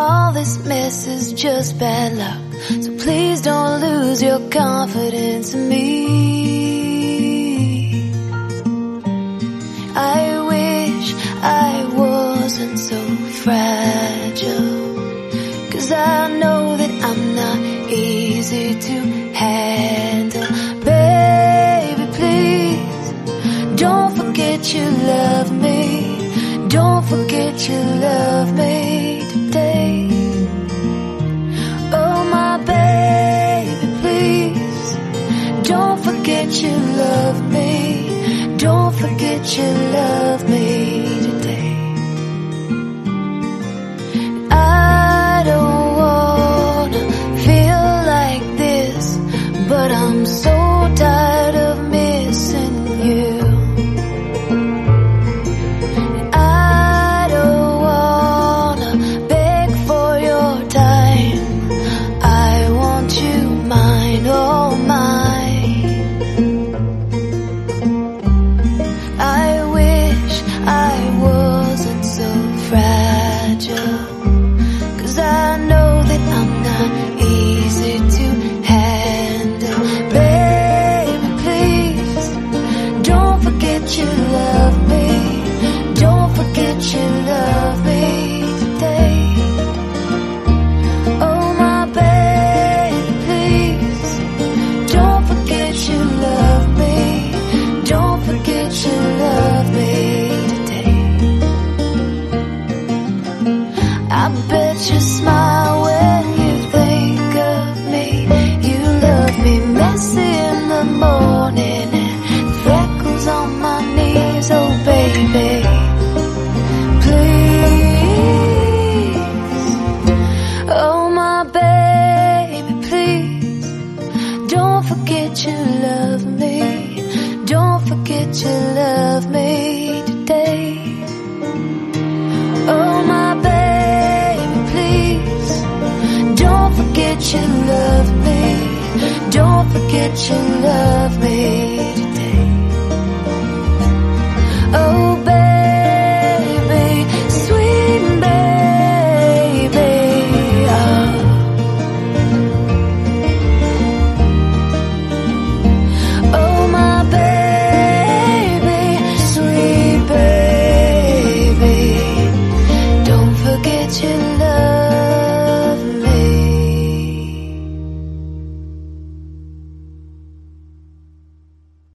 All this mess is just bad luck, so please don't lose your confidence in me. I wish I wasn't so fragile, 'cause I know that I'm not easy to handle. Baby, please, don't forget you love me. Don't forget you love me today. Oh my baby, please, don't forget you love me. Don't forget you love me today. I don't wanna feel like this, but I'm so tired of missing you. I bet you smile when you think of me. You love me messy in the morning and freckles on my knees. Oh baby, please. Oh my baby, please, don't forget you love me. Don't forget you love me today. Oh my you love me. Don't forget you love me.